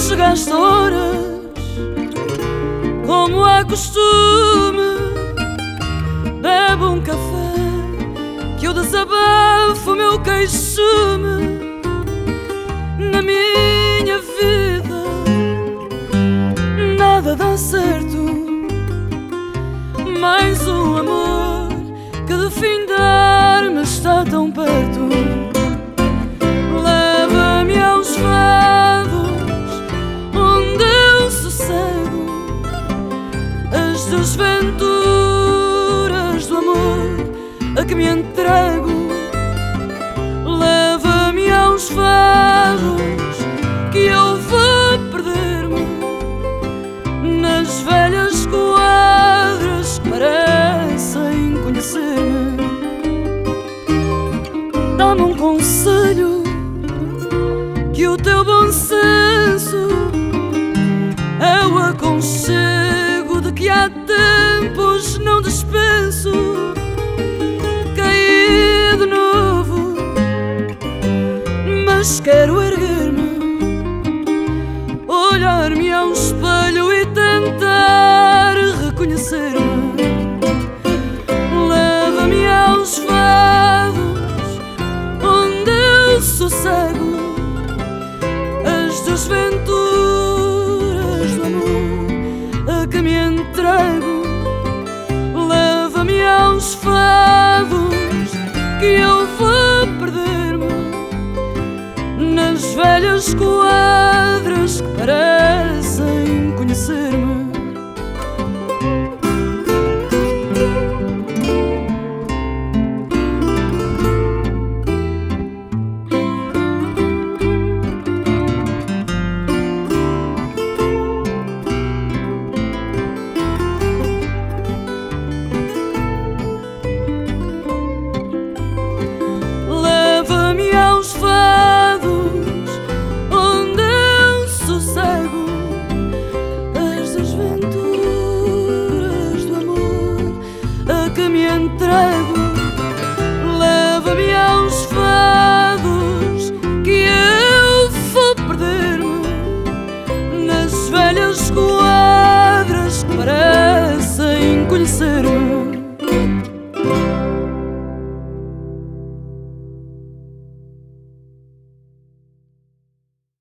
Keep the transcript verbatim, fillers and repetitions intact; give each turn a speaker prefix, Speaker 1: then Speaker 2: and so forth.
Speaker 1: chegaste a horas, como é costume, bebo um café, que eu desabafo o meu queixume. Na minha vida nada dá certo, mais um amor que de findar-me está tão perto. Leva-me aos fados onde eu sossego as desventuras do amor a que me entrego. Leva-me aos fados que eu vou perder-me nas velhas quadras que parecem conhecer-me. Dá-me um conselho que o teu bom senso é o aconchego de que há tempos não dispenso. Caí de novo, mas quero erguer-me, olhar-me ao espelho e tentar reconhecer-me. Leva-me aos fados onde eu sossego as desventuras do amor a que me entrego. Leva-me aos fados que eu vou perder-me nas velhas quadras que parecem